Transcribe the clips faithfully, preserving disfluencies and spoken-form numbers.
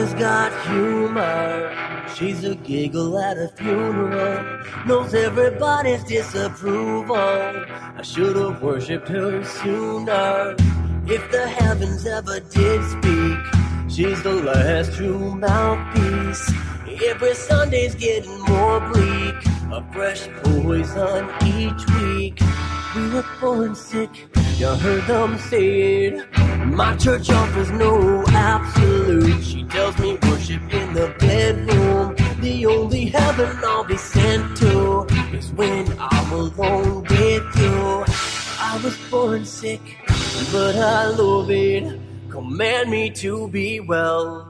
mama's got humor. She's a giggle at a funeral. Knows everybody's disapproval. I should have worshipped her sooner. If the heavens ever did speak, she's the last true mouthpiece. Every Sunday's getting more bleak. A fresh poison each week. We were born sick, you heard them say it. My church offers no absolute. She tells me worship in the bedroom. The only heaven I'll be sent to is when I'm alone with you. I was born sick, but I love it. Command me to be well.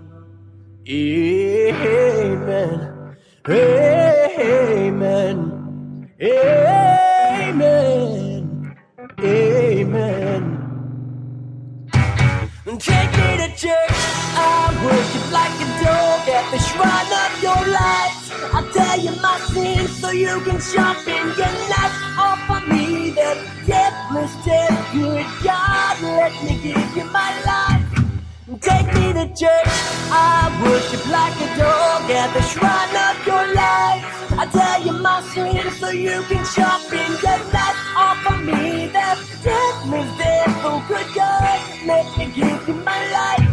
Amen. Amen. Amen. Amen. Take me to church. I worship like a dog at the shrine of your light. I tell you my sins so you can sharpen your knife. Offer me that deathless death. Good God, let me give you my life. Take me to church. I worship like a dog at the shrine of your life. I tell you my sins so you can sharpen your knife. Offer me that deathless death. Oh good God, let me give you my life.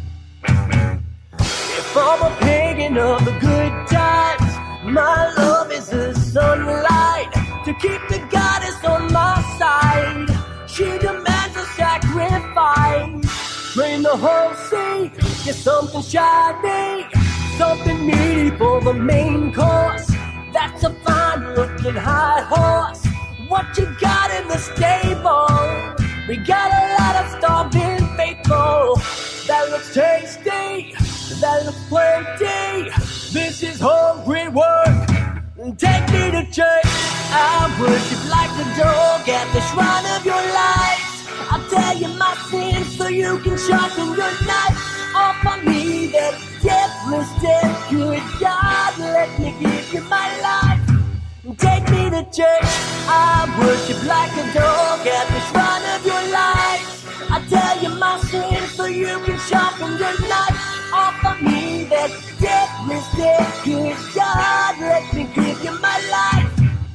If I'm a pagan of the good times, my love is the sunlight to keep the goddess on my side. She demands a sacrifice. Drain the whole sea, get something shiny, something meaty for the main course. That's a fine looking high horse. What you got in the stable? We got a lot of starving faithful. That looks tasty, that looks plenty. This is hungry work. Take me to church. I worship like a dog at the shrine of your life. I'll tell you my sins so you can sharpen your knife. Offer me that deathless death. Good God, let me give you my life. Take me to church. I worship like a dog at the shrine of your life. I tell you my sins so you can sharpen your knife. Offer me that deathless death. Good God, let me give you my life.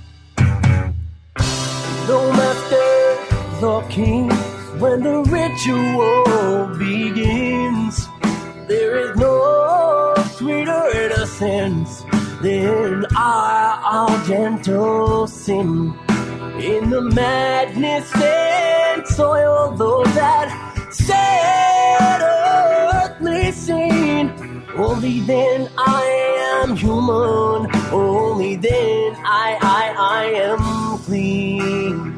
No masters or kings, when the ritual begins, there is no sweeter innocence than our, our gentle sin. In the madness and soil, those that set earthly sin. Only then I am human. Only then I, I, I am clean.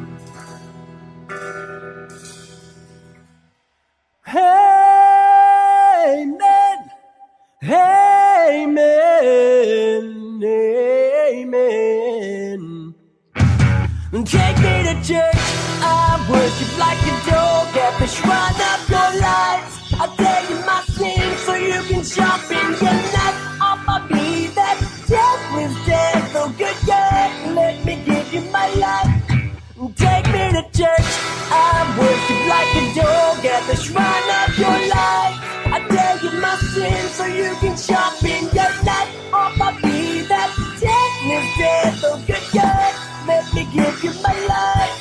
Amen. Amen. Amen. Take me to church. I worship like a dog at the shrine of your life. I tell you my sins so you can sharpen your knife. Offer me that deathless death. Oh good God, let me give you my life. Take me to church. I worship like a dog at the shrine of your life. I tell you my sins so you can sharpen your knife. Offer me that deathless death. Oh good God, let me give you my life.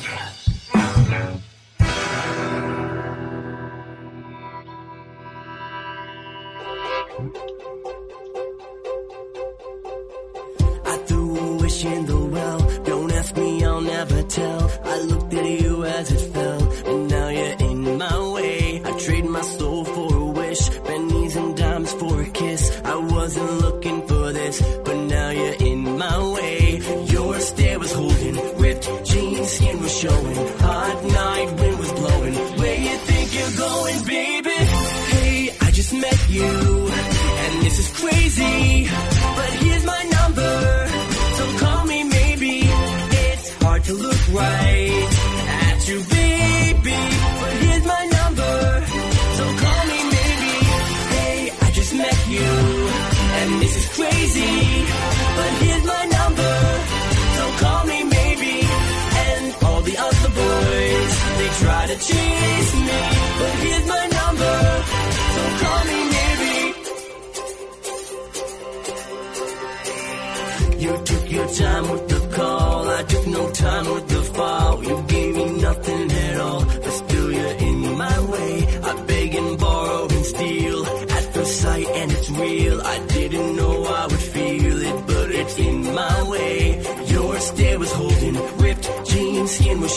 I threw a wish in the well. Don't ask me, I'll never tell. I looked at you as it fell, and now you're in my way. I trade my soul for a wish, pennies and dimes for a kiss. I wasn't looking for this, but now you're in my way. Your stare was holding, ripped jeans, skin was showing. Hot night, wind was blowing. Where you think you're going, baby? Hey, I just met you, and this is crazy, but here's my number, so call me maybe. It's hard to look right at you, baby, but here's my number, so call me maybe. Hey, I just met you, and this is crazy, but here's my number, so call me maybe. And all the other boys, they try to chase me, but here's my number, so call me maybe.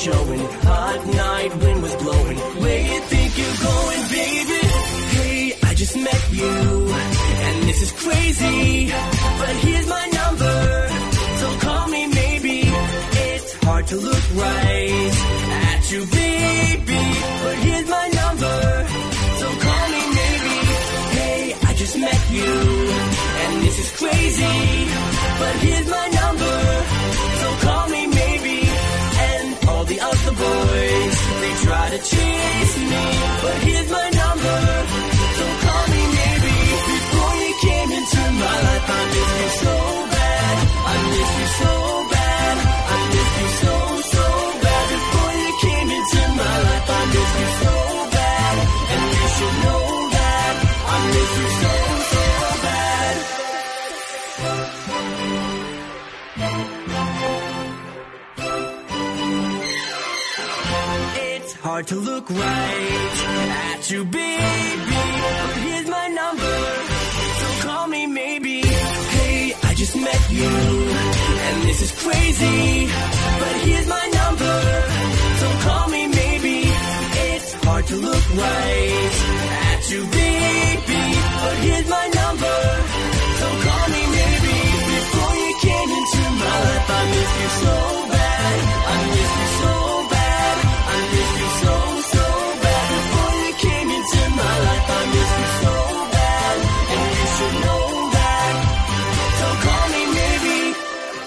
showing. Hot night, wind was blowing. Where you think you're going, baby? Hey, I just met you, and this is crazy, but here's my number, so call me maybe. It's hard to look right at you, baby, but here's my number, so call me maybe. Hey, I just met you, and this is crazy, but here's my number, so call me maybe. And all the other boys, they try to chase me, but here's my number, so call me maybe. Before you came into my life, I missed you so bad, I missed you so bad, I missed you so, so bad. Before you came into my life, I missed you so bad, and you should know that I miss you so, so bad. It's hard to look right at you, baby, but here's my number, so call me maybe. Hey, I just met you, and this is crazy, but here's my number, so call me maybe. It's hard to look right at you, baby, but here's my number, so call me maybe. Before you came into my life, I missed you so bad, I missed you so bad, I missed you so, so bad. Before you came into my life, I missed you so bad, and you should know that, so call me maybe.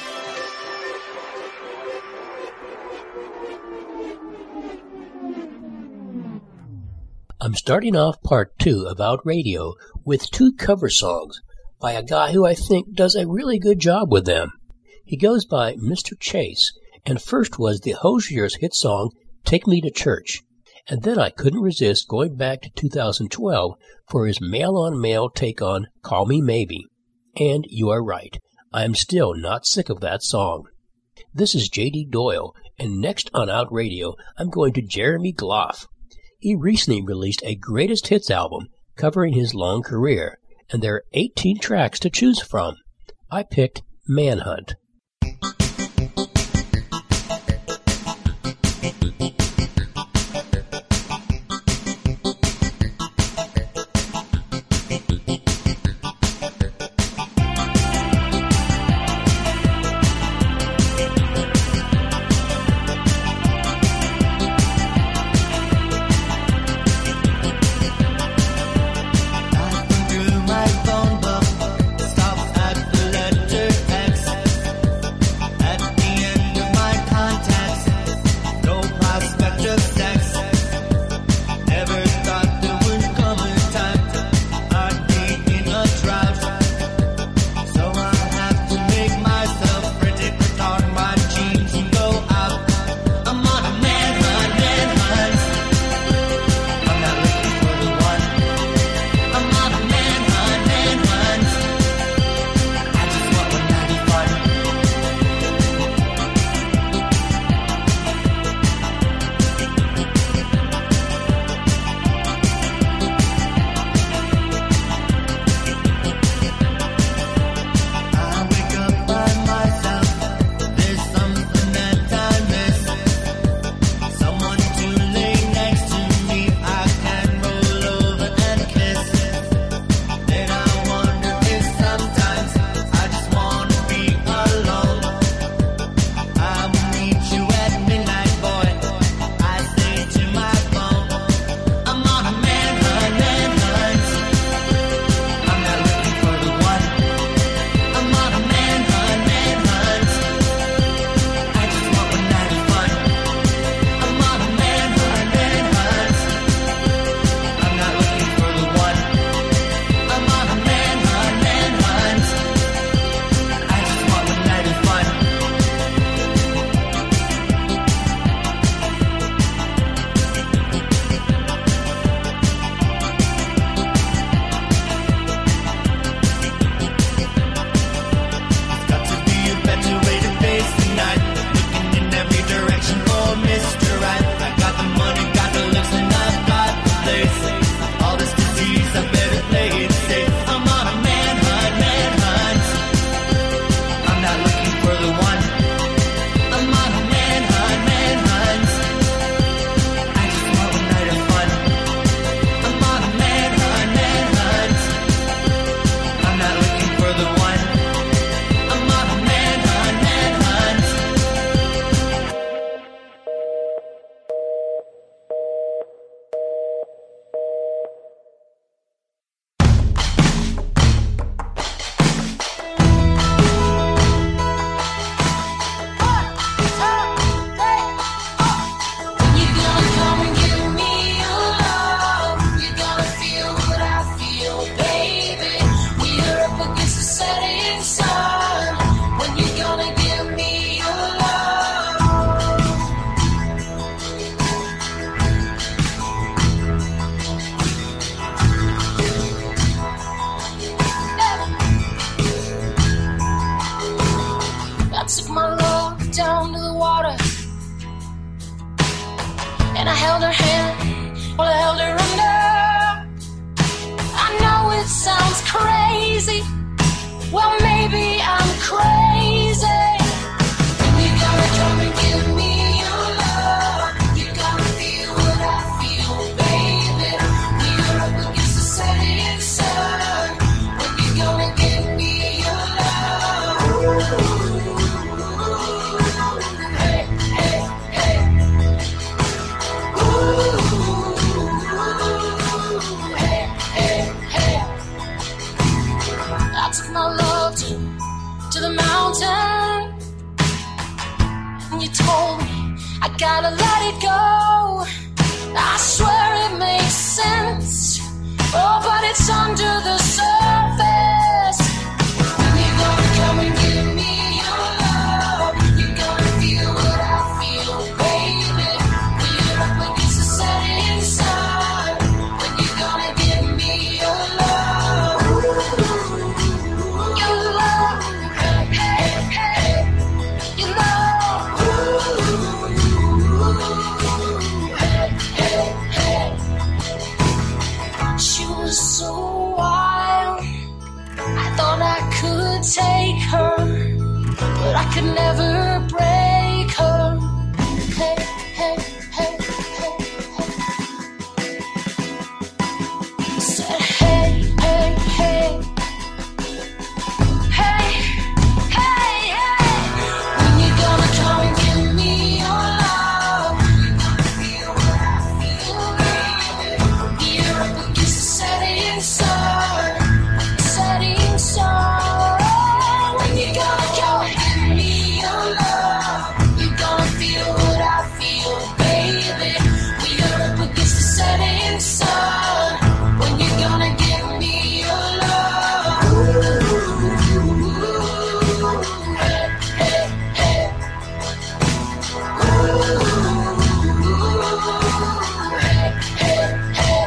I'm starting off part two of Out Radio with two cover songs by a guy who I think does a really good job with them. He goes by Mister Chase, and first was the Hosier's hit song, Take Me to Church. And then I couldn't resist going back to two thousand twelve for his male-on-male take on Call Me Maybe. And you are right, I am still not sick of that song. This is J D Doyle, and next on Out Radio, I'm going to Jeremy Gloff. He recently released a greatest hits album covering his long career, and there are eighteen tracks to choose from. I picked Manhunt. My phone book stops at the letter X. Well, maybe I'm crazy. You gotta come and give me your love. You gotta feel what I feel, baby. We're up against the setting sun. When you gonna give me your love? Hey, hey, hey. Ooh, hey, hey, hey. I took my love to, to the mountain. And you told me I gotta let it go. I swear it makes sense. Oh, but it's under the surface. You gonna come and give me your love. You gonna feel what I feel, baby. We're up against the setting sun. When you gonna give me your love? Your love, hey, hey, hey. Your love, hey, hey, hey. She was so wild. I thought I could take her, but I could never break her. Hey, hey, hey, hey, hey. Said hey, hey, hey. Hey, hey, hey. When you gonna come and give me your love? You gonna feel what I feel, baby. We're up against the setting sun, setting sun. When you gonna come and give me your love? You gonna feel what I feel, baby. We're up against the setting sun. When you gonna give me your love? Hey, hey, hey. Hey, hey, hey.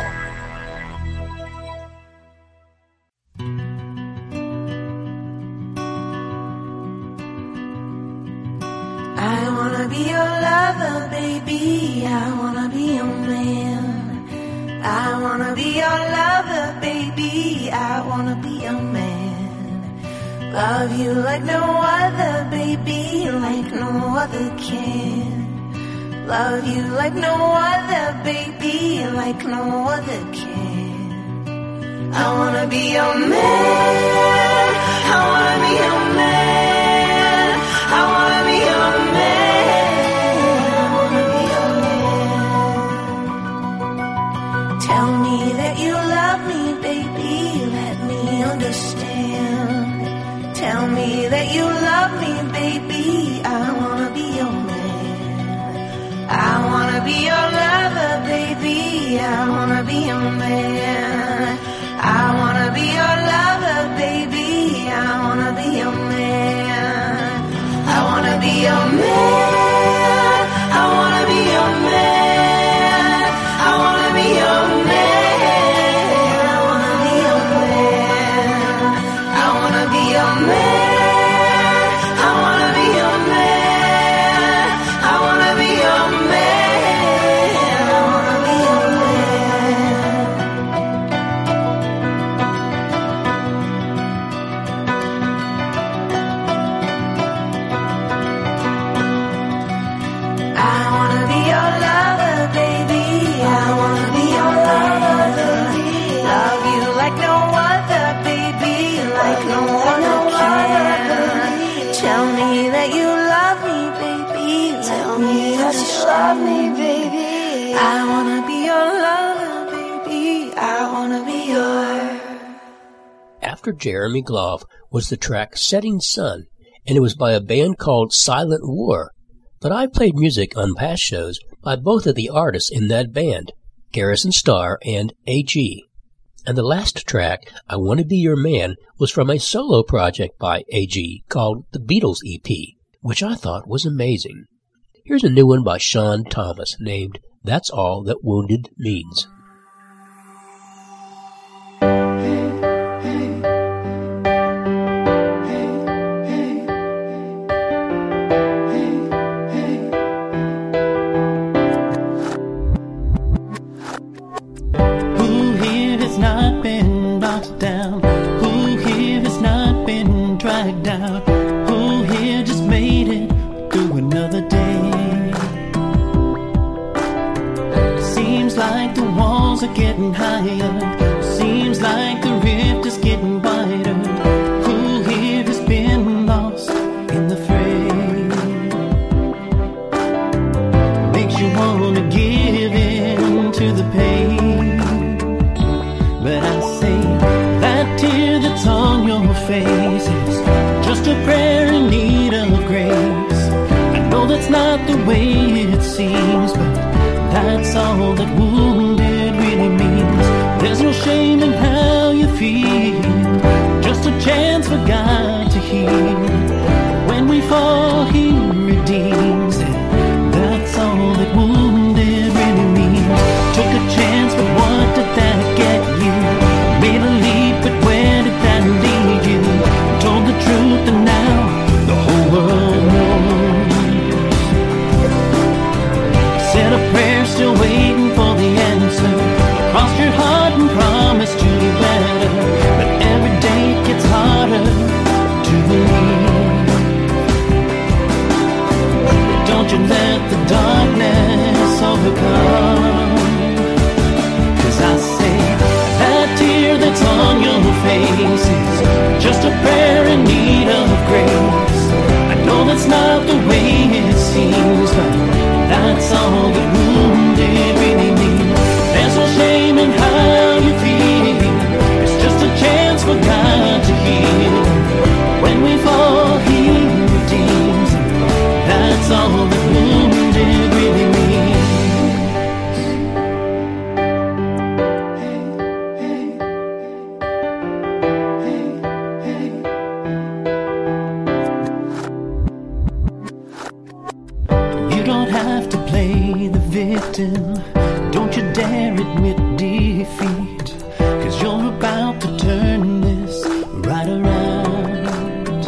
I wanna be your lover, baby. I wanna be your man. I wanna be your lover, baby. I wanna be your man. Love you like no other, baby, like no other can. Love you like no other, baby, like no other can. I wanna be your man. I wanna be your man. I wanna be your man. I wanna be your man. Tell me that you love me, baby. Let me understand. Tell me that you love me, baby. I wanna be your man. I wanna be your lover, baby. I wanna be your man. I wanna be your lover, baby. I wanna be your man. I wanna be your man. I wanna be your man. I wanna be your man. I wanna be your man. I wanna be your man. I wanna be your man. I wanna be your man. I wanna be your man. I wanna be your lover, baby. I wanna be your lover. Love you like no other, baby, like no other can. Tell me that you love me, baby. Tell me that you love me, baby. I wanna be your lover, baby. I wanna be your. After Jeremy Gloff was the track Setting Sun, and it was by a band called Silent War. But I played music on past shows by both of the artists in that band, Garrison Starr and A G. And the last track, I Want to Be Your Man, was from a solo project by A G called the Beatles E P, which I thought was amazing. Here's a new one by Sean Thomas named That's All That Wounded Means. Who here has not been knocked down? Who here has not been walls are getting higher. Seems like the rift is getting wider. Who here has been lost in the fray? Makes you wanna give in to the pain. But I say that tear that's on your face is just a prayer in need of grace. I know that's not the way it seems, but that's all that wounded really means. There's no shame in how you feel, just a chance for God to heal. When we fall, He redeems it. That's all that wounded really means. Took a chance, but what did that get you? Made a leap, but where did that lead you? Told the truth and now the whole world knows. Said a prayer, still waiting for the answer. Crossed your heart and promised you better, but every day it gets harder to believe. Don't you let the darkness overcome. 'Cause I say that tear that's on your face is just a prayer in need of grace. I know that's not the way it seems, but that's all that wounded really means. There's no shame in how you feel. It's just a chance for God to heal. When we fall, He redeems. That's all that wounded really means. You don't have to play the victim. Don't you dare admit defeat, 'cause you're about to turn this right around.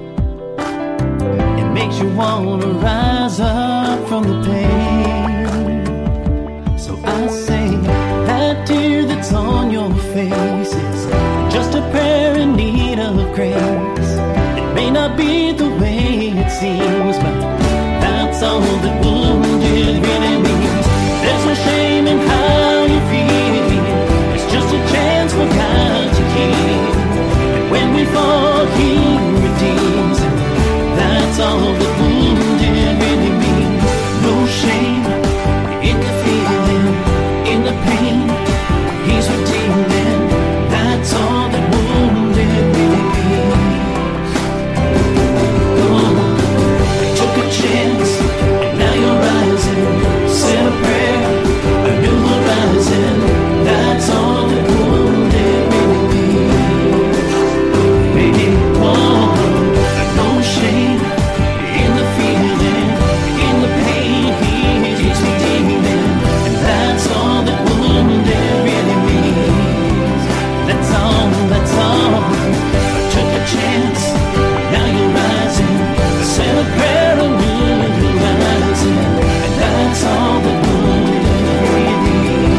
It makes you wanna rise up from the pain. So I say that tear that's on your face is just a prayer in need of grace. It may not be the way it seems, but that's all that wounded really means. There's no shame in how you feel. It's just a chance for God to heal. And when we fall, He redeems. That's all that wounded really means. No shame in the feeling, in the pain. He's redeeming. That's all that wounded really means. Oh, I took a chance, and now you're rising. Said a prayer, a new horizon. That's all that wounded really means. Baby, oh, no shame in the feeling, in the pain. He's redeeming, and that's all that wounded really means. That's all, that's all. I took a chance, now you're rising. I said a prayer, a new horizon, and that's all that wounded really means.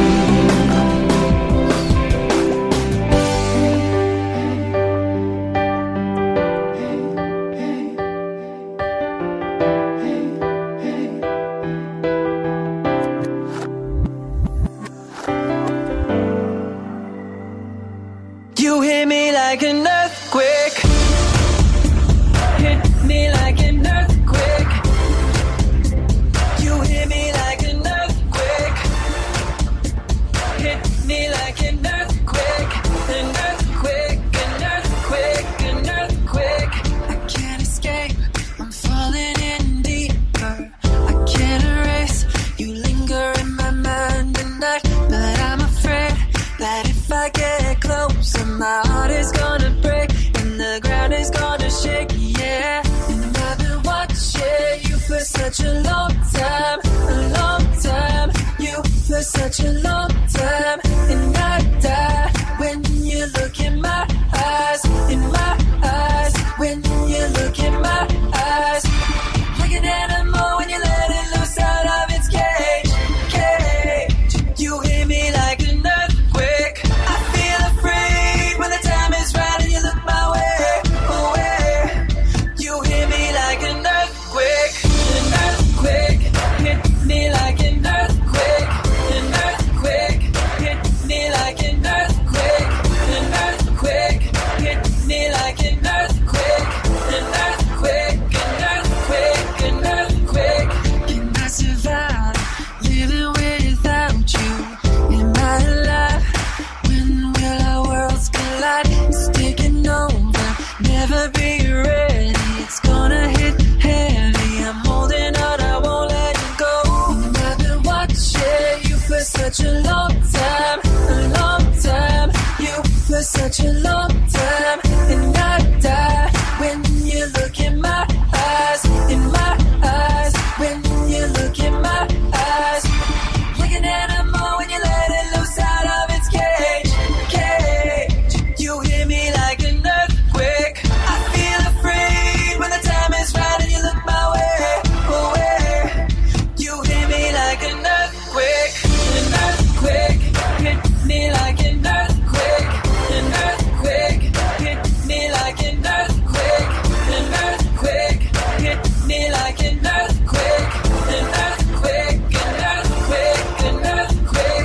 You hit me like an earthquake. Hit me like an earthquake. You hit me like an earthquake. Hit me like an earthquake. An earthquake, an earthquake, an earthquake. I can't escape, I'm falling in deeper. I can't erase, you linger in my mind tonight. But I'm afraid that if I get closer, my heart is gonna break and the ground is gonna shake, yeah. And I've been watching you for such a long time, a long time. You for such a long time, and I die when you look in my eyes, in my eyes. When you look in my eyes, like an animal when you let it loose out of its cage, cage. You hit me like an earthquake. I feel afraid when the time is right and you look my way, away. You hit me like an earthquake, an earthquake. Hit me like an earthquake, an earthquake. for such a long time, and I die when you look in my eyes, in my eyes, when you look in my eyes. Like an animal when you let it loose out of its cage, cage. You hear me like an earthquake. I feel afraid when the time is right and you look my way, away. You hear me like an earthquake, an earthquake. Hit me like an earthquake, an earthquake. Hit me like an earthquake, an earthquake. Hit me like an earthquake, an earthquake, an earthquake, an earthquake.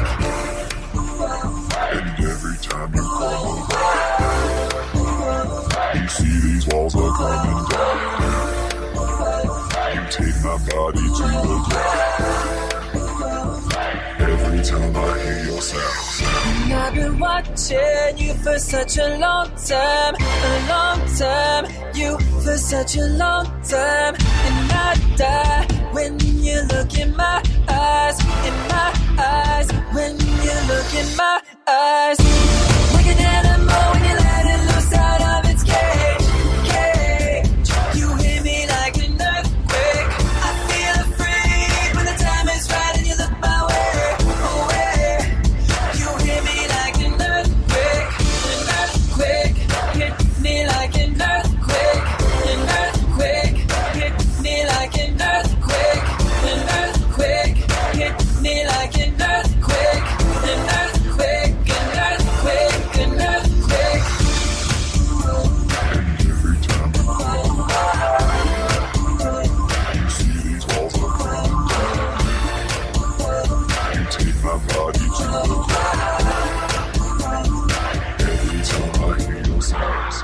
And every time you come around, you see these walls are coming down. You take my body to the ground. Every time I hear your sound. And I've been watching you for such a long time, a long time. You for such a long time, and I die when you look in my eyes, in my eyes, when you look in my eyes. Like an animal when you let it loose out of its cage, cage. You hear me like an earthquake. I feel afraid when the time is right and you look my way, away. You hear me like an earthquake, an earthquake. Hit me like an earthquake, an earthquake. Hit me like an earthquake, an earthquake. Hit me like an earthquake, an earthquake, an earthquake, an earthquake. And every time you come around, you see these walls are coming down. You take my body to the ground. Every time I hear your sound.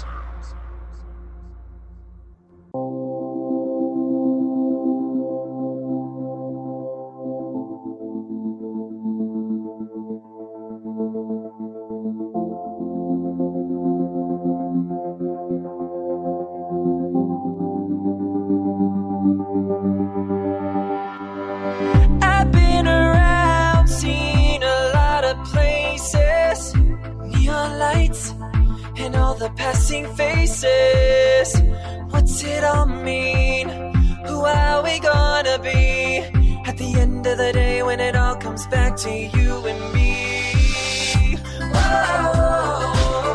I've been around, seen a lot of places, neon lights and all the passing faces. What's it all mean? Who are we gonna be at the end of the day when it all comes back to you and me? Whoa.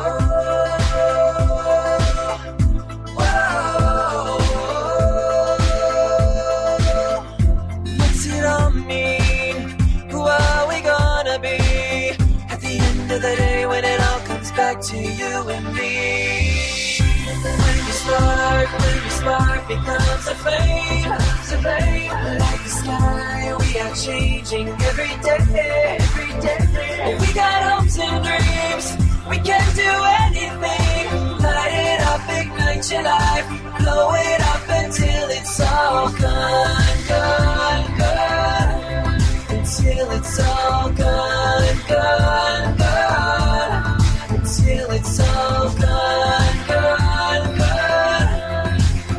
What's it all mean? Who are we gonna be at the end of the day when it all comes back to you and me? When your spark, when your spark becomes a flame, a flame like the sky, we are changing every day, every day. We got hopes and dreams, we can do anything. Light it up, ignite your life, blow it up until it's all gone, gone, gone. Until it's all gone, gone, gone. Until it's all gone, gone, gone.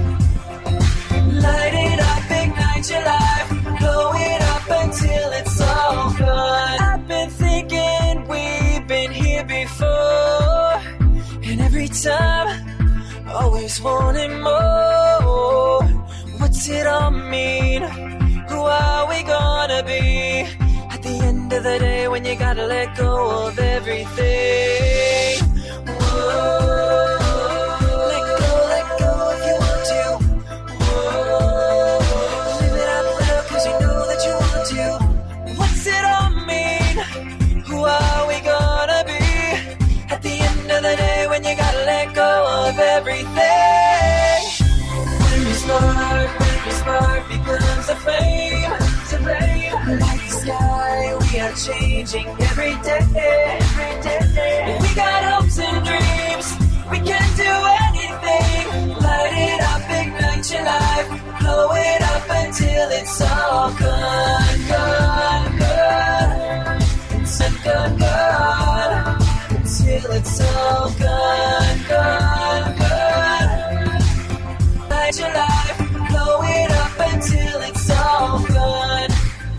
Light it up, ignite your life, blow it up until it's all gone. I've been thinking we've been here before, and every time, always wanting more. What's it all mean? Who are we gonna be at the end of the day when you gotta let go of everything? Whoa. Let go, let go if you want to. Whoa. Live it up loud 'cause you know that you want to. What's it all mean? Who are we gonna be at the end of the day when you gotta let go of everything? When you spark, when your spark becomes a flame, a flame like the sky, we are changing every day, every day. We got hopes and dreams, we can do anything. Light it up, ignite your life, blow it up until it's all gone, gone, gone. It's gone, gone. Until it's all gone, gone, gone. Light your life, blow it up until it's all gone.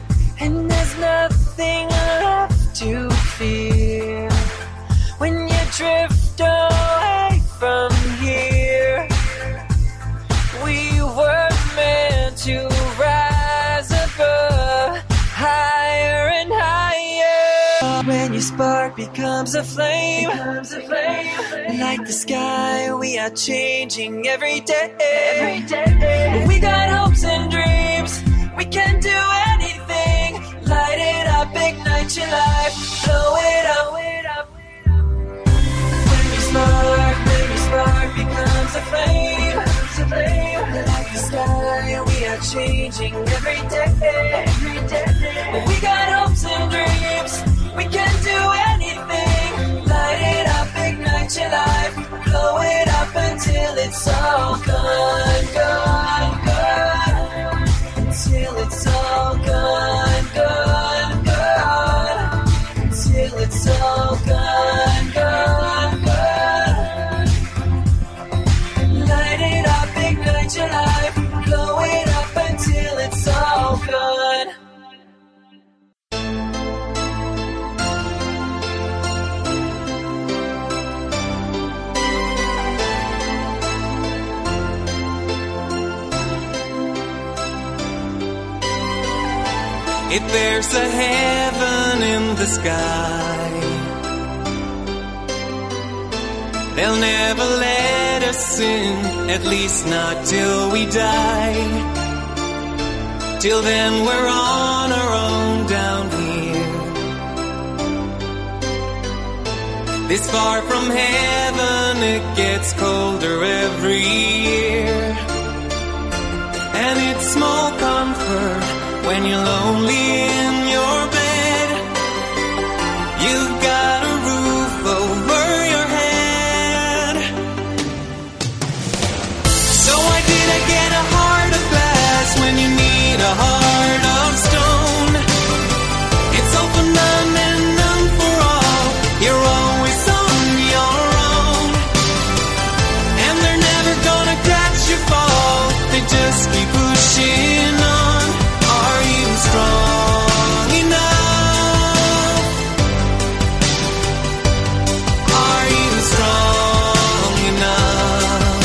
And there's nothing left to fear when you're becomes a flame, becomes a flame. Like the sky, we are changing every day. Every day. We got hopes and dreams. We can do anything. Light it up, ignite your life. Blow it up. When we spark, when we spark, becomes a flame. Becomes a flame. Like the sky, we are changing every day. Every day. We got hopes and dreams. We can do anything. Light it up, ignite your life. Blow it up until it's all gone, gone, gone. Until it's all gone, gone, gone. Until it's all gone, gone, gone. Light it up, ignite your life. Blow it up until it's all gone. If there's a heaven in the sky, they'll never let us in, at least not till we die. Till then we're on our own down here. This far from heaven, it gets colder every year. And it's small comfort when you're lonely in your bed. You've got a roof over your head. So why did I get a heart of glass when you need a heart of stone? It's all for none and none for all. You're always on your own. And they're never gonna catch you fall. They just keep pushing on. Are you strong enough? Are you strong enough?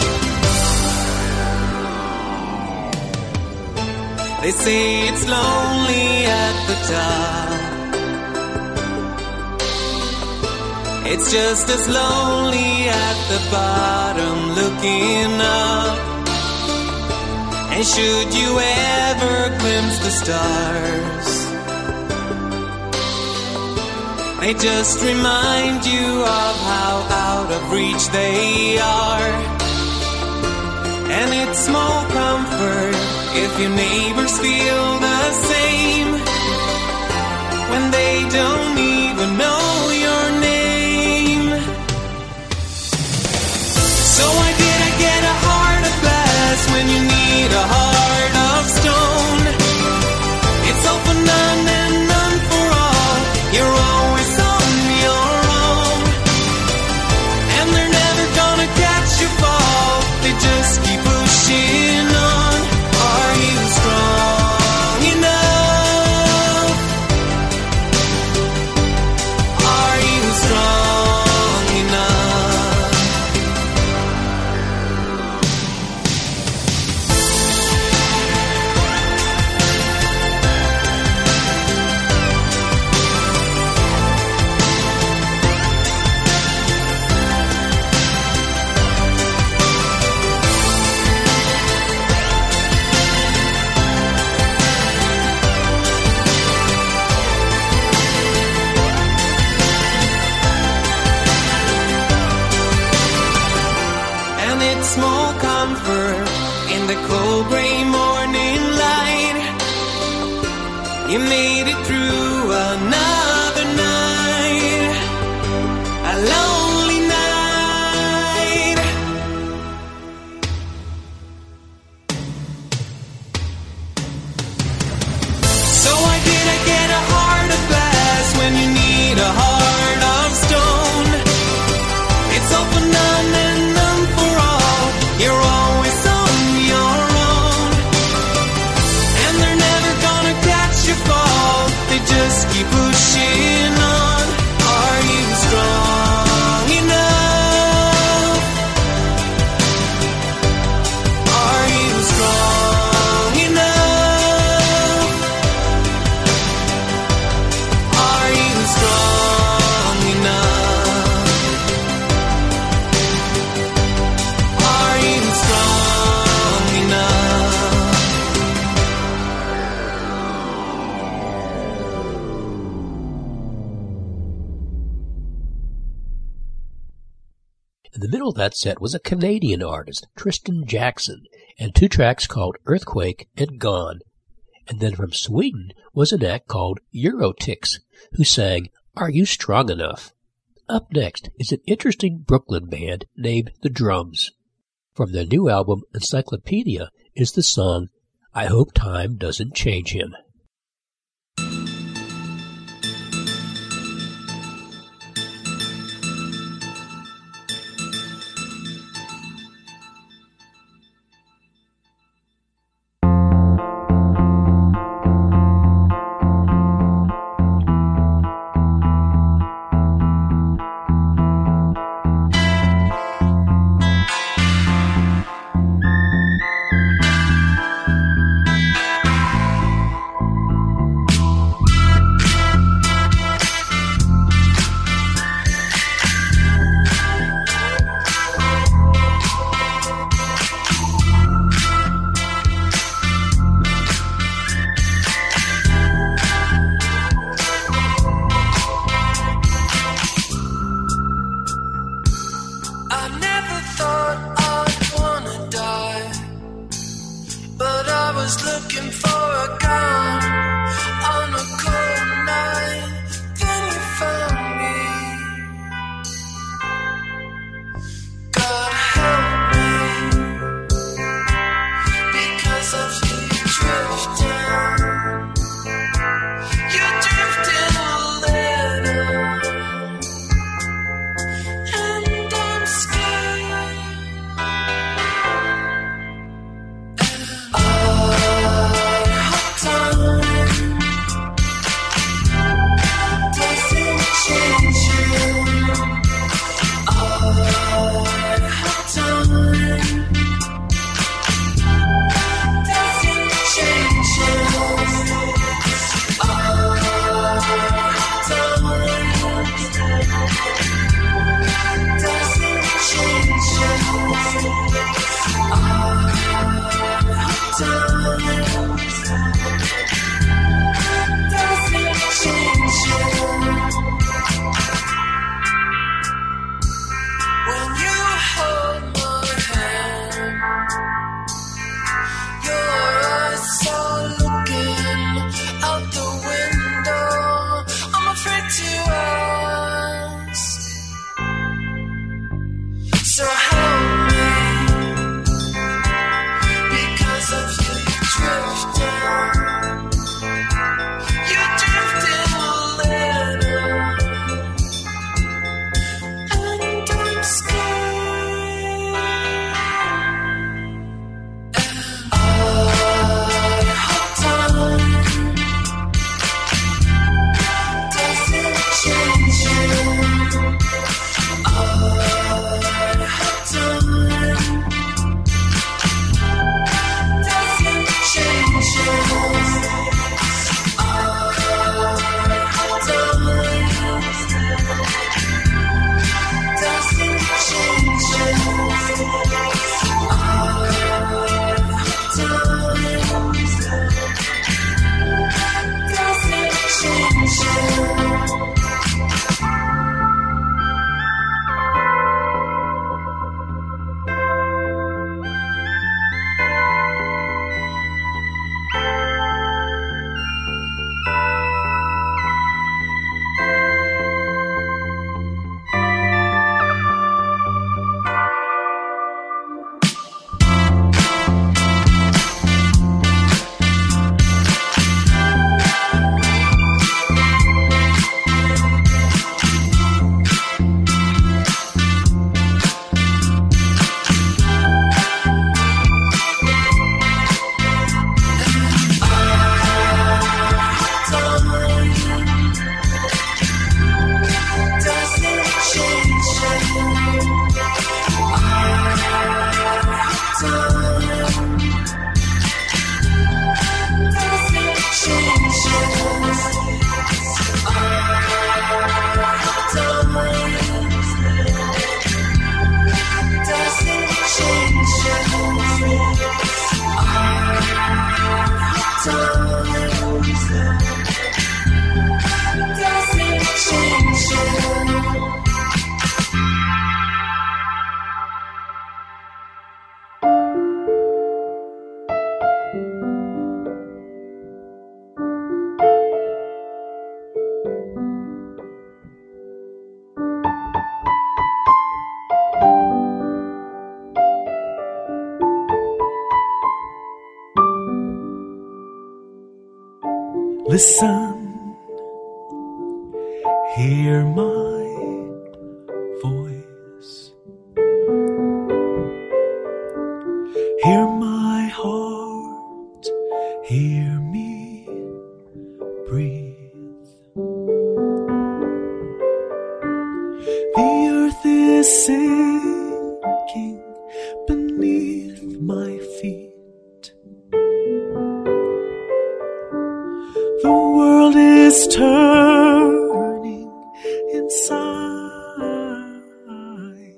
They say it's lonely at the top. It's just as lonely at the bottom looking up. And should you ever glimpse the stars, they just remind you of how out of reach they are. And it's small comfort if your neighbors feel the same, when they don't even know your name. So why did I get a heart of glass when you need a heart of stone? It's all for none and none for all. You're always on your own. And they're never gonna catch you fall. They just keep pushing on. Are you strong enough? Are you strong enough? Small comfort in the cold gray morning light. You made it through another night, a lonely night. So why did I get a heart of glass when you need a heart of stone? It's all for none and none for all. You're always on your own. And they're never gonna catch you fall. They just keep pushing on. Are you strong In the middle of that set was a Canadian artist, Tristan Jackson, and two tracks called Earthquake and Gone. And then from Sweden was an act called Eurotix, who sang Are You Strong Enough? Up next is an interesting Brooklyn band named The Drums. From their new album Encyclopedia is the song I Hope Time Doesn't Change Him. Time Listen, hear my voice, hear my heart, hear me breathe. The earth is sinking beneath my feet. The world is turning inside,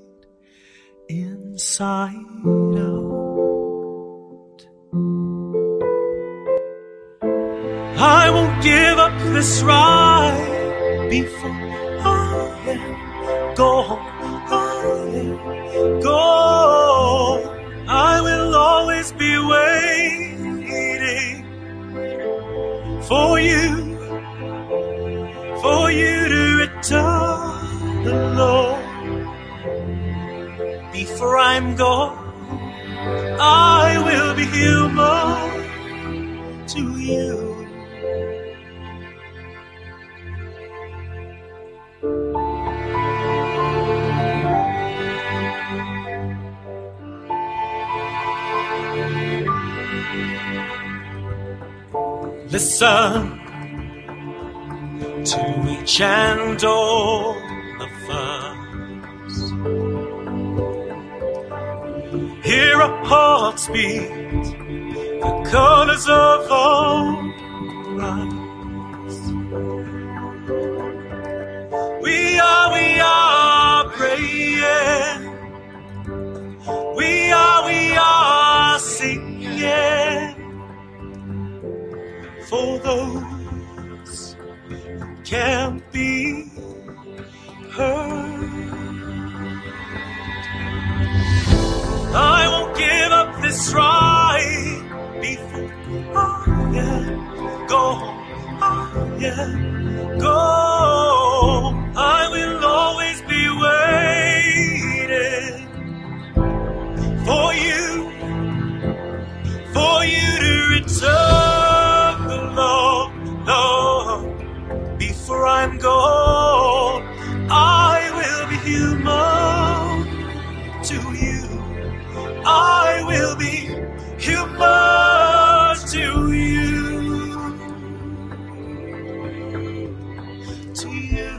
inside out. I won't give up this ride before I am gone. I am gone. I will always be waiting for you, for you to return alone. Before I'm gone, I will be human to you. Listen to each and all of us. Hear our hearts beat, the colors of our eyes. We are, we are praying. We are, we are singing. For those who can't be heard, I won't give up this ride before I am gone. I am gone. I will always be waiting for you, for you to return. Lord, before I'm gone, I will be human to you. I will be human to you. To you.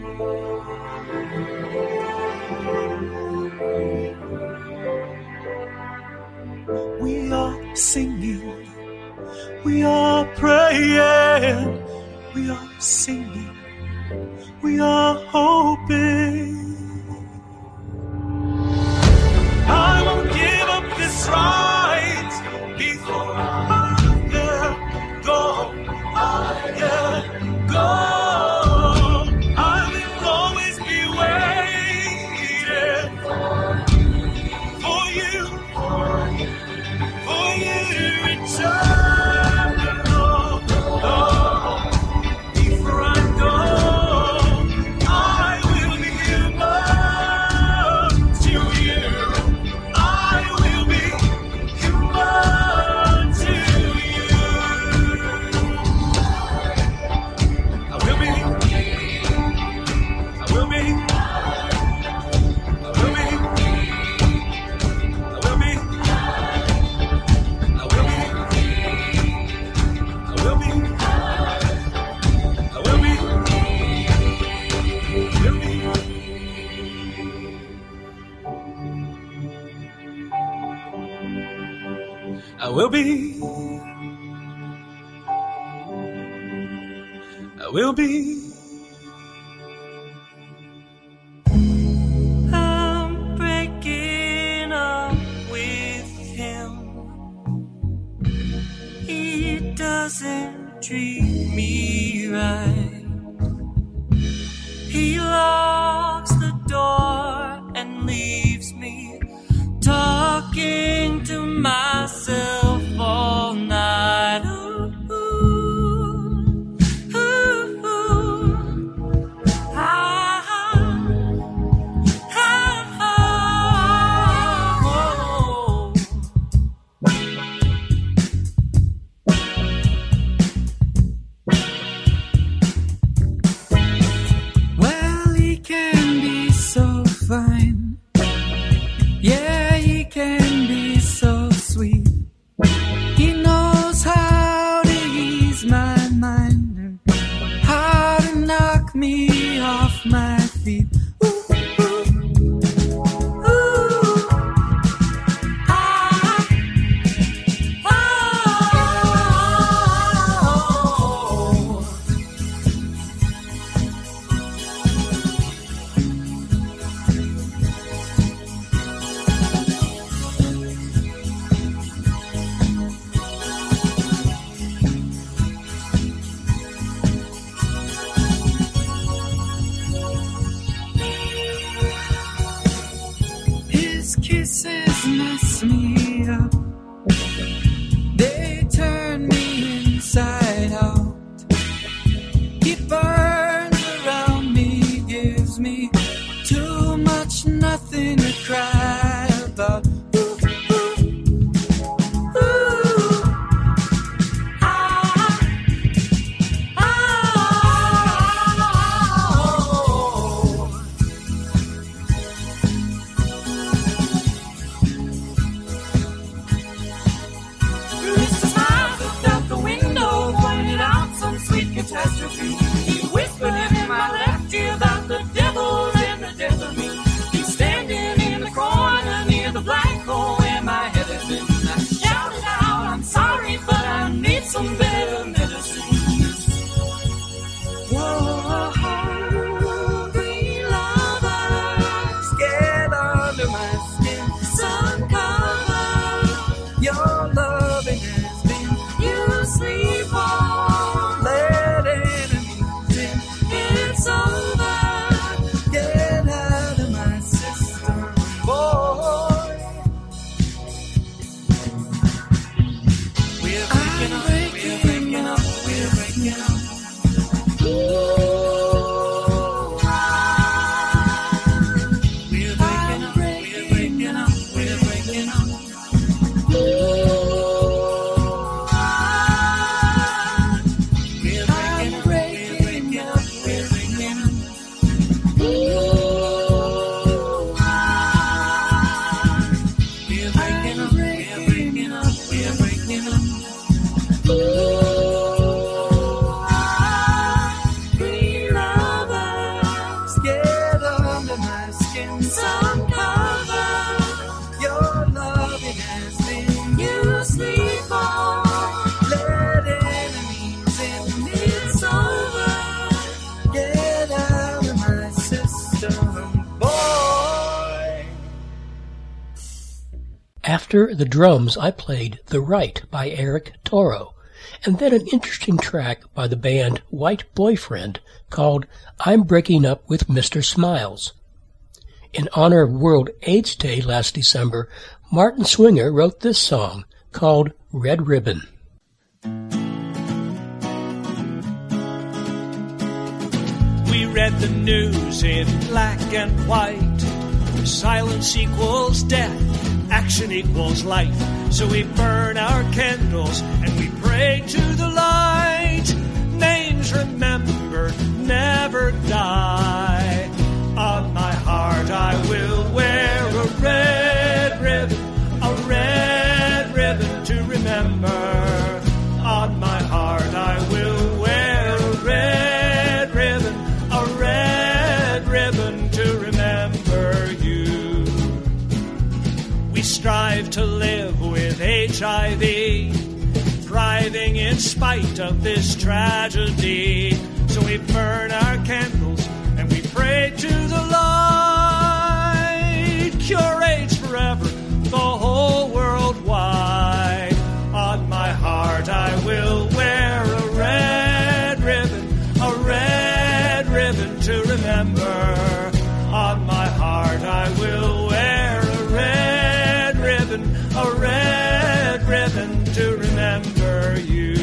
We are singing. We are praying, we are singing, we are hoping. I won't give up this ride before I am gone. I am gone. I will always be waiting for you, for you to return. I will be, I will be. I'm breaking up with him. He doesn't treat me right. He locks the door and leaves me talking to myself all night. Ooh, ooh, ooh, ooh. Things mess me up. They turn me inside out. He burns around me, gives me too much nothing to cry about. Ooh, ooh, ooh. Ah, oh. Mister Smiles looked out the window, pointed out some sweet catastrophe. He whispered in my left ear about the devils and the death of me. He's standing in the corner near the black hole where my head had been. I shouted out, I'm sorry, but I need some better medicine. Whoa, green lovers, get under my skin. Sun cover, your loving has been. You sleep on, let enemies in. It's over, get out of my system, boy. We're breaking up, we're breaking up, we're breaking up. Ooh, ah. We're breaking up, we're breaking up, we're breaking up. Ooh, ah. We're breaking up, we're breaking up, we're breaking up. Ooh, ah. We're breaking up, we're breaking up, we're breaking up. Ooh, ah. Green lovers, get under my skin. Some cover, your loving has been. You sleep on, let enemies in. It's over, get out of my system, boy. After the drums, I played The Right by Eric Toro, and then an interesting track by the band White Boyfriend called I'm Breaking Up with Mister Smiles. In honor of World AIDS Day last December, Martin Swinger wrote this song called Red Ribbon. We read the news in black and white. Silence equals death, action equals life. So we burn our candles and we pray to the light. Names remembered never die. On my heart I will wear a red ribbon, a red ribbon to remember. On my heart I will wear a red ribbon, a red ribbon to remember you. We strive to live with H I V, thriving in spite of this tragedy. So we burn our candles and we pray to the light. Cure AIDS forever, the whole world wide. On my heart I will wear a red ribbon, a red ribbon to remember. On my heart I will wear a red ribbon, a red ribbon to remember you.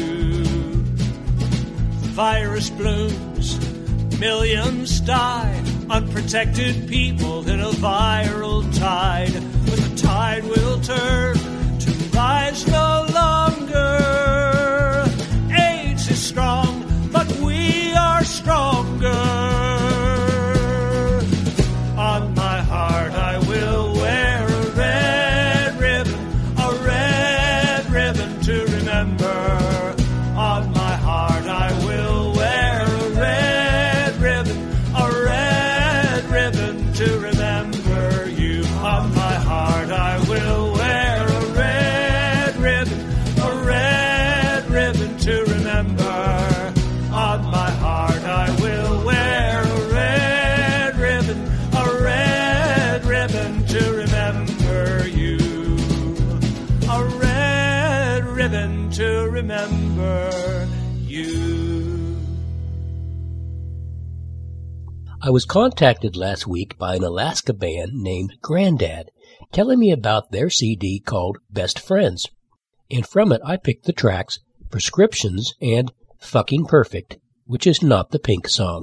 Virus blooms, millions die, unprotected people in a viral tide. But the tide will turn to lives no longer. AIDS is strong, but we are stronger. On my heart I will wear a red ribbon, a red ribbon to remember. On my heart I will wear a red ribbon, a red ribbon to remember you. On my heart I will wear a red ribbon, a red ribbon to remember. On my heart I will wear a red ribbon, a red ribbon to remember you. A red ribbon to remember you. I was contacted last week by an Alaska band named Grandad, telling me about their C D called Best Friends. And from it I picked the tracks Prescriptions and Fucking Perfect, which is not the Pink song.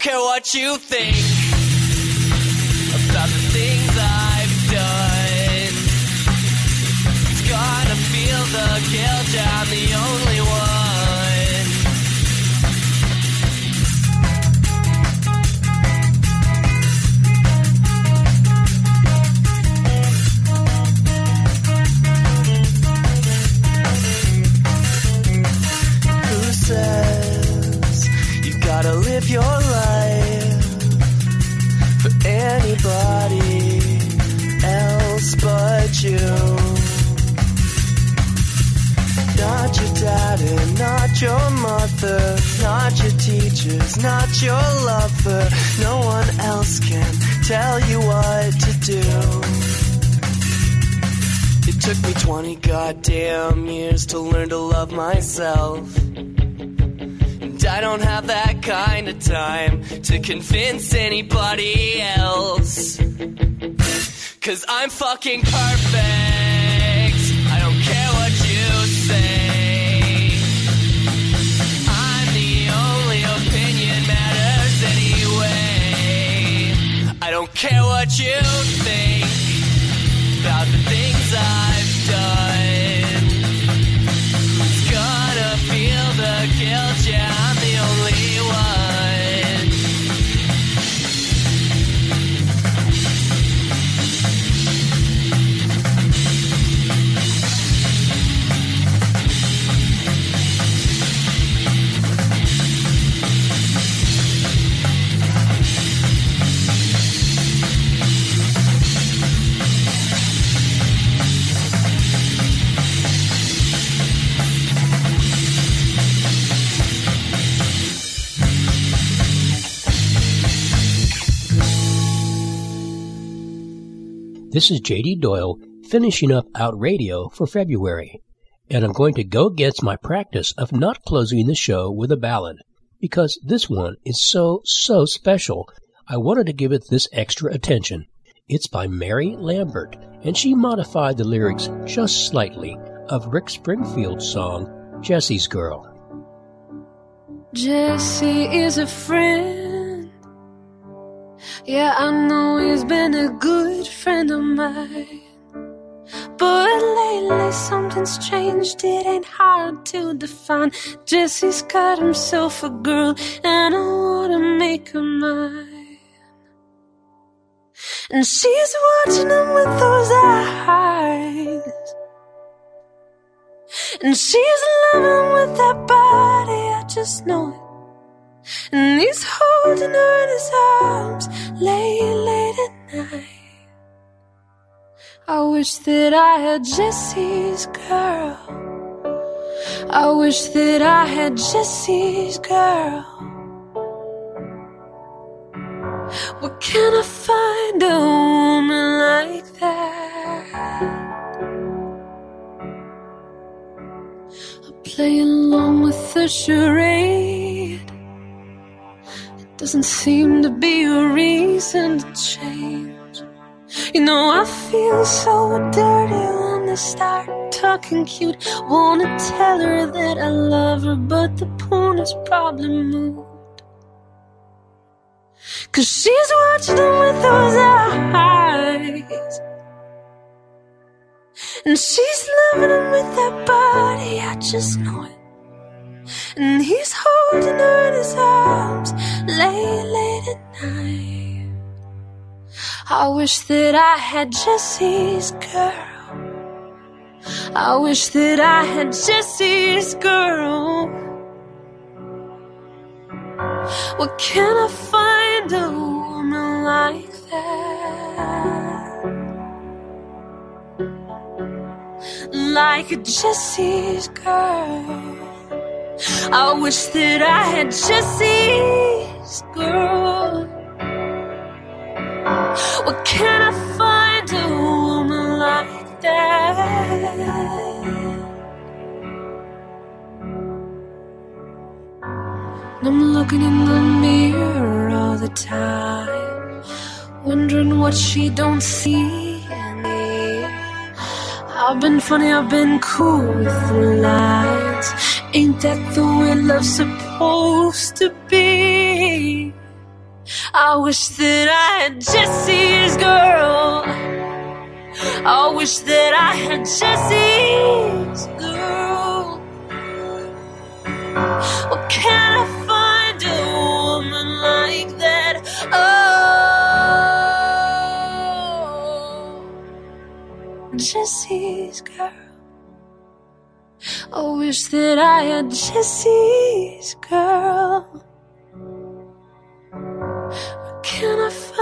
care what you think about the things I've done. It's gonna feel the guilt, I'm the only one. Who says you gotta live your life for anybody else but you? Not your daddy, not your mother, not your teachers, not your lover. No one else can tell you what to do. It took me twenty goddamn years to learn to love myself. And I don't have that kind of time to convince anybody else. Cause I'm fucking perfect. I don't care what you say. I'm the only opinion matters anyway. I don't care what you think about the things I've done. Who's gonna feel the guilt? Yeah, I'm the only one. This is J D Doyle finishing up Out Radio for February, and I'm going to go against my practice of not closing the show with a ballad, because this one is so, so special, I wanted to give it this extra attention. It's by Mary Lambert, and she modified the lyrics just slightly of Rick Springfield's song, Jesse's Girl. Jesse is a friend. Yeah, I know he's been a good friend of mine. But lately something's changed, it ain't hard to define. Jesse's got himself a girl, and I wanna make her mine. And she's watching him with those eyes, and she's loving with that body, I just know it. And he's holding her in his arms late, late at night. I wish that I had Jesse's girl. I wish that I had Jesse's girl. Where can I find a woman like that? I play along with the charade. Doesn't seem to be a reason to change. You know, I feel so dirty when they start talking cute. Wanna tell her that I love her, but the point is probably moot. Cause she's watching him with those eyes, and she's loving him with that body, I just know it. And he's holding her in his arms late, late at night. I wish that I had Jesse's girl. I wish that I had Jesse's girl. Where can I find a woman like that? Like a Jesse's girl. I wish that I had Jesse's girl. Where can I find a woman like that? I'm looking in the mirror all the time, wondering what she don't see in me. I've been funny, I've been cool with the lines. Ain't that the way love's supposed to be? I wish that I had Jesse's girl. I wish that I had Jesse's girl. Well, can I find a woman like that? Oh, Jesse's girl. I wish that I had Jesse's girl. Can I find